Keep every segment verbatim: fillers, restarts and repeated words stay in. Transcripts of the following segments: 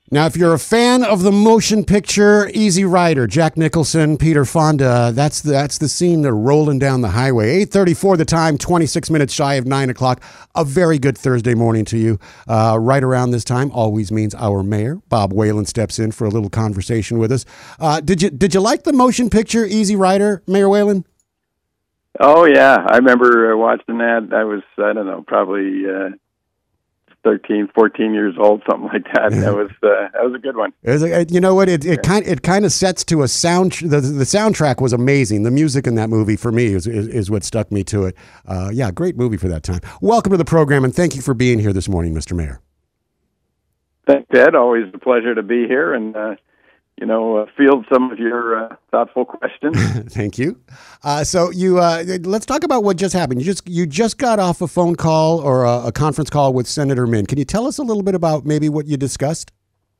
Now, if you're a fan of the motion picture Easy Rider, Jack Nicholson, Peter Fonda, that's the, that's the scene. They're rolling down the highway. eight thirty-four the time, twenty-six minutes shy of nine o'clock. A very good Thursday morning to you. Uh, right around this time always means our mayor, Bob Whalen, steps in for a little conversation with us. Uh, did you did you like the motion picture Easy Rider, Mayor Whalen? Oh, yeah. I remember uh, watching that. I was, I don't know, probably... Uh, thirteen, fourteen years old, something like that. That was uh, that was a good one. It was, uh, you know what? It it kind it kind of sets to a sound. The, the soundtrack was amazing. The music in that movie for me is is, is what stuck me to it. Uh, yeah, great movie for that time. Welcome to the program, and thank you for being here this morning, Mister Mayor. Thanks, Ed. Always a pleasure to be here and uh, you know uh, field some of your uh, thoughtful questions. Thank you. Uh, so you uh, let's talk about what just happened. You just you just got off a phone call or a, a conference call with Senator Min. Can you tell us a little bit about maybe what you discussed?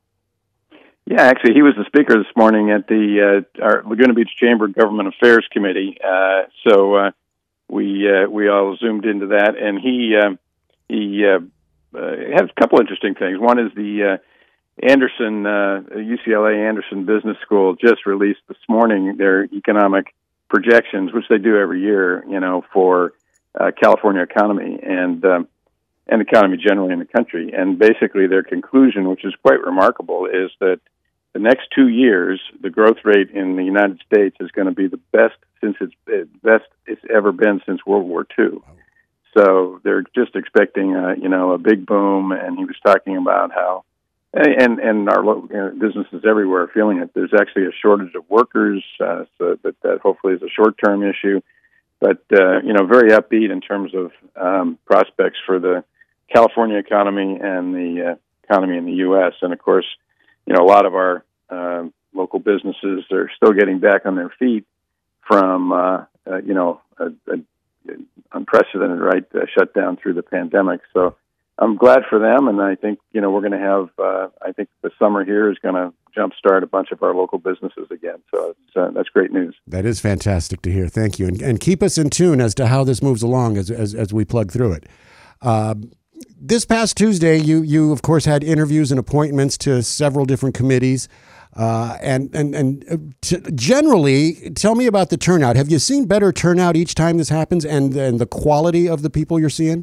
Yeah, actually, he was the speaker this morning at the uh, our Laguna Beach Chamber Government Affairs Committee. Uh, so uh, we uh, we all zoomed into that, and he uh, he uh, uh, has a couple interesting things. One is the uh, Anderson, uh, U C L A Anderson Business School just released this morning their economic projections, which they do every year, you know, for uh, California economy and um, and economy generally in the country. And basically their conclusion, which is quite remarkable, is that the next two years, the growth rate in the United States is going to be the best since it's uh, best it's ever been since World War Two. So they're just expecting, uh, you know, a big boom. And he was talking about how And and our local you know, businesses everywhere are feeling it. There's actually a shortage of workers, uh, so that, that hopefully is a short-term issue. But, uh, you know, very upbeat in terms of um, prospects for the California economy and the uh, economy in the U S. And, of course, you know, a lot of our uh, local businesses are still getting back on their feet from, uh, uh, you know, a, a unprecedented, right, uh, shutdown through the pandemic. So I'm glad for them, and I think, you know, we're going to have, uh, I think the summer here is going to jumpstart a bunch of our local businesses again. So it's, uh, that's great news. That is fantastic to hear. Thank you. And, and keep us in tune as to how this moves along as as, as we plug through it. Uh, this past Tuesday, you, you, of course, had interviews and appointments to several different committees. Uh, and and, and t- generally, tell me about the turnout. Have you seen better turnout each time this happens and, and the quality of the people you're seeing?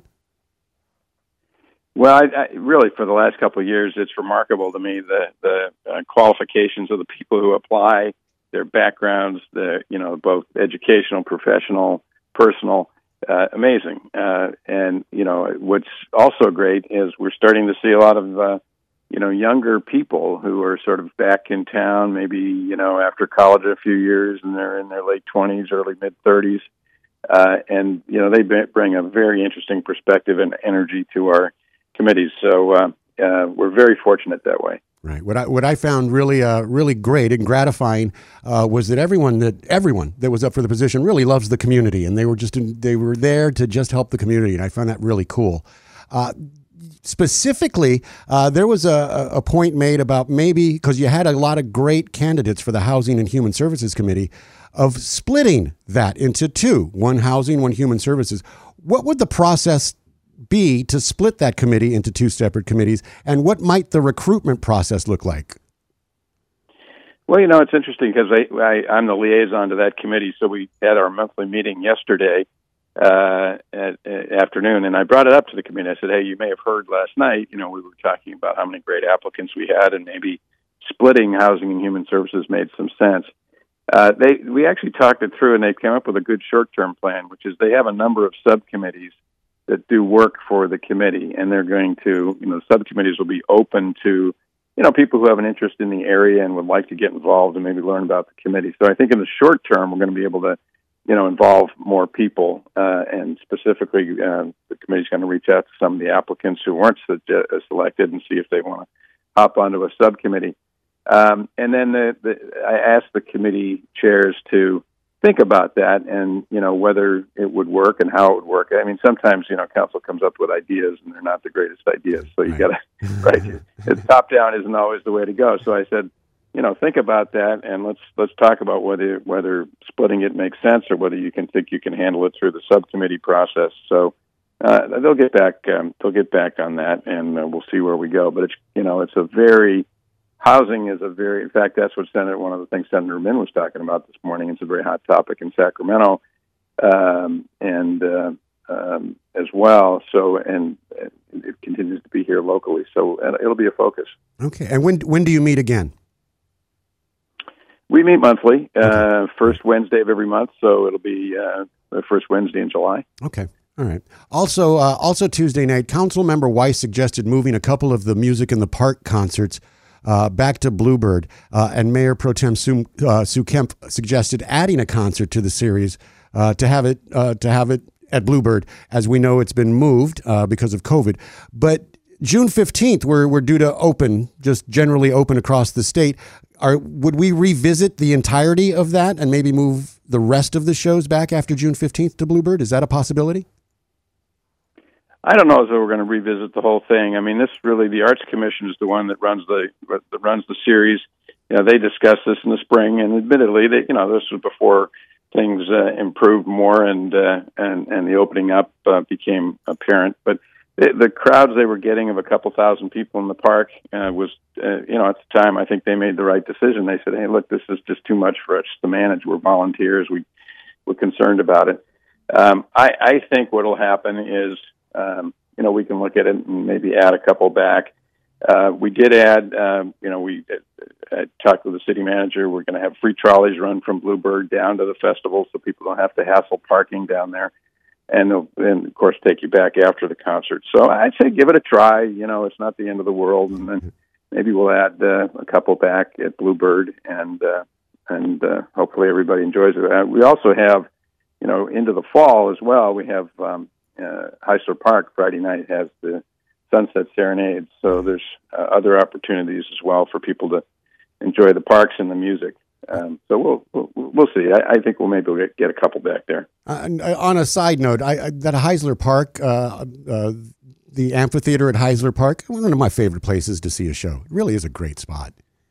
Well, I, I, really, for the last couple of years, it's remarkable to me the the uh, qualifications of the people who apply, their backgrounds, the you know both educational, professional, personal, uh, amazing. Uh, and you know what's also great is we're starting to see a lot of uh, you know younger people who are sort of back in town, maybe you know after college a few years, and they're in their late twenties, early mid thirties, uh, and you know they bring a very interesting perspective and energy to our committees. So uh, uh, we're very fortunate that way. Right. What I what I found really uh, really great and gratifying uh, was that everyone that everyone that was up for the position really loves the community, and they were just in, they were there to just help the community, and I found that really cool. Uh, specifically, uh, there was a, a point made about maybe because you had a lot of great candidates for the Housing and Human Services Committee of splitting that into two: one housing, one human services. What would the process be to split that committee into two separate committees, and what might the recruitment process look like? Well, you know, it's interesting because I, I, I'm the liaison to that committee, so we had our monthly meeting yesterday uh, at, at afternoon, and I brought it up to the committee. I said, hey, you may have heard last night, you know, we were talking about how many great applicants we had, and maybe splitting Housing and Human Services made some sense. Uh, they we actually talked it through, and they came up with a good short-term plan, which is they have a number of subcommittees that do work for the committee, and they're going to, you know, subcommittees will be open to, you know, people who have an interest in the area and would like to get involved and maybe learn about the committee. So I think in the short term, we're going to be able to, you know, involve more people, uh, and specifically uh, the committee's going to reach out to some of the applicants who weren't su- uh, selected and see if they want to hop onto a subcommittee. Um, and then the, the, I asked the committee chairs to think about that and, you know, whether it would work and how it would work. I mean, sometimes, you know, council comes up with ideas and they're not the greatest ideas. So you right. got to, right, it's top down isn't always the way to go. So I said, you know, think about that and let's, let's talk about whether, whether splitting it makes sense or whether you can think you can handle it through the subcommittee process. So uh, they'll get back, um, they'll get back on that and uh, we'll see where we go. But it's, you know, it's a very housing is a very, in fact, that's what Senator, one of the things Senator Min was talking about this morning. It's a very hot topic in Sacramento, um, and uh, um, as well. So, and it continues to be here locally. So it'll be a focus. Okay. And when when do you meet again? We meet monthly, uh, first Wednesday of every month. So it'll be uh, the first Wednesday in July. Okay. All right. Also, uh, also Tuesday night, Councilmember Weiss suggested moving a couple of the Music in the Park concerts uh, back to Bluebird, uh, and Mayor Pro Tem Sue, uh, Sue Kemp suggested adding a concert to the series uh, to have it uh, to have it at Bluebird. As we know, it's been moved uh, because of COVID. But June fifteenth, we're we're due to open, just generally open across the state. Are would we revisit the entirety of that and maybe move the rest of the shows back after June fifteenth to Bluebird? Is that a possibility? I don't know if we're going to revisit the whole thing. I mean, this really, the Arts Commission is the one that runs the that runs the series. You know, they discussed this in the spring, and admittedly, they, you know, this was before things uh, improved more and uh, and and the opening up uh, became apparent. But the, the crowds they were getting of a couple thousand people in the park uh, was, uh, you know, at the time, I think they made the right decision. They said, "Hey, look, this is just too much for us to manage. We're volunteers. We we're concerned about it." Um, I, I think what will happen is. Um, you know, we can look at it and maybe add a couple back. Uh, we did add, um, you know, we uh, talked with the city manager. We're going to have free trolleys run from Bluebird down to the festival so people don't have to hassle parking down there. And, they'll, and of course, take you back after the concert. So I'd say give it a try. You know, it's not the end of the world. And then maybe we'll add uh, a couple back at Bluebird, and, uh, and uh, hopefully everybody enjoys it. Uh, we also have, you know, into the fall as well, we have... Um, Uh, Heisler Park Friday night has the Sunset Serenade, so there's uh, other opportunities as well for people to enjoy the parks and the music. Um, so we'll, we'll we'll see. I, I think we'll maybe get, get a couple back there. Uh, on a side note, I, I, that Heisler Park, uh, uh, the amphitheater at Heisler Park, one of my favorite places to see a show. It really is a great spot.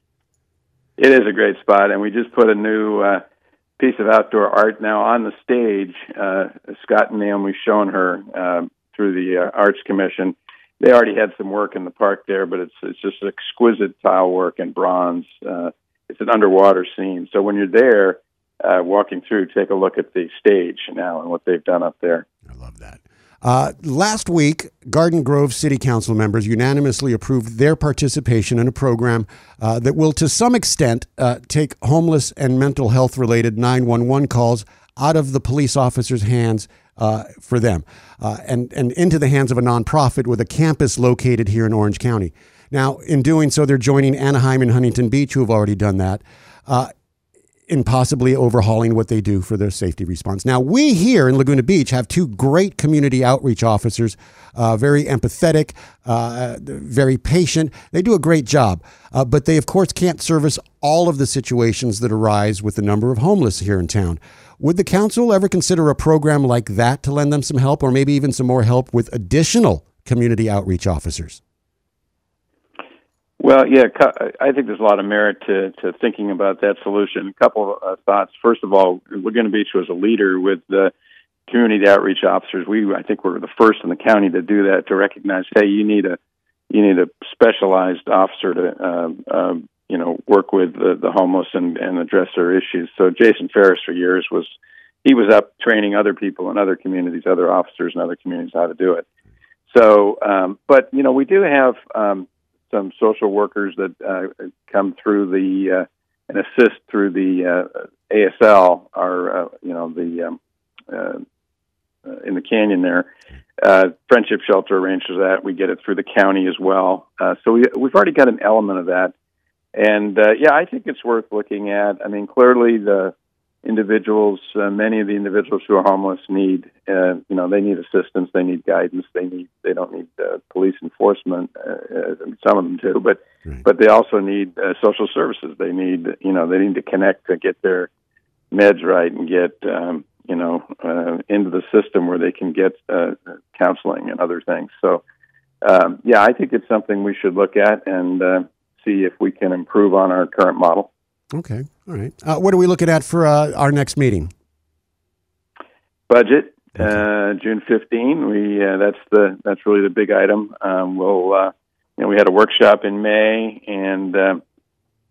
It is a great spot, and we just put a new. Uh, piece of outdoor art now on the stage. Uh, Scott and Naomi shown her uh, through the uh, Arts Commission. They already had some work in the park there, but it's it's just exquisite tile work and bronze. Uh, it's an underwater scene. So when you're there, uh, walking through, take a look at the stage now and what they've done up there. I love that. Uh, last week, Garden Grove City Council members unanimously approved their participation in a program uh, that will, to some extent, uh, take homeless and mental health-related nine one one calls out of the police officers' hands uh, for them uh, and, and into the hands of a nonprofit with a campus located here in Orange County. Now, in doing so, they're joining Anaheim and Huntington Beach, who have already done that. Uh, in possibly overhauling what they do for their safety response. Now, we here in Laguna Beach have two great community outreach officers, uh, very empathetic, uh, very patient. They do a great job, uh, but they, of course, can't service all of the situations that arise with the number of homeless here in town. Would the council ever consider a program like that to lend them some help, or maybe even some more help with additional community outreach officers? Well, yeah, I think there's a lot of merit to, to thinking about that solution. A couple of uh, thoughts. First of all, Laguna Beach was a leader with the community outreach officers. We, I think, were the first in the county to do that, to recognize, hey, you need a you need a specialized officer to, uh, uh, you know, work with the, the homeless and, and address their issues. So Jason Ferris, for years, was he was up training other people in other communities, other officers in other communities, how to do it. So, um, but you know, we do have. Um, some social workers that uh, come through the uh, and assist through the uh, A S L, our uh, you know the um, uh, uh, in the canyon there. Uh, Friendship Shelter arranges that. We get it through the county as well. Uh, so we we've already got an element of that, and uh, yeah, I think it's worth looking at. I mean, clearly the individuals, uh, many of the individuals who are homeless need, uh, you know, they need assistance, they need guidance, they need, they don't need uh, police enforcement. Uh, some of them do, but right. but they also need uh, social services. They need, you know, they need to connect to get their meds right and get, um, you know, uh, into the system where they can get uh, counseling and other things. So, um, yeah, I think it's something we should look at and uh, see if we can improve on our current model. Okay. All right. Uh, what are we looking at for uh, our next meeting? Budget, uh, June fifteenth. We uh, that's the that's really the big item. Um, we'll uh, you know we had a workshop in May, and uh,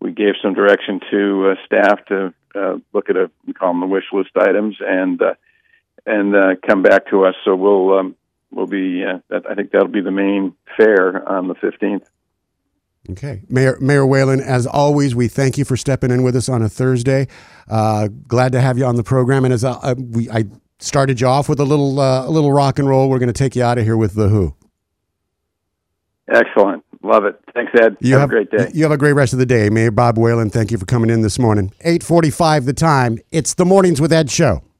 we gave some direction to uh, staff to uh, look at a we call them the wish list items and uh, and uh, come back to us. So we'll um, we'll be uh, that, I think that'll be the main fair on the fifteenth. Okay. Mayor Mayor Whalen, as always, we thank you for stepping in with us on a Thursday. Uh, glad to have you on the program. And as I, I, we, I started you off with a little uh, a little rock and roll, we're going to take you out of here with The Who. Excellent. Love it. Thanks, Ed. You have, have a great day. You have a great rest of the day. Mayor Bob Whalen, thank you for coming in this morning. eight forty-five the time. It's the Mornings with Ed show.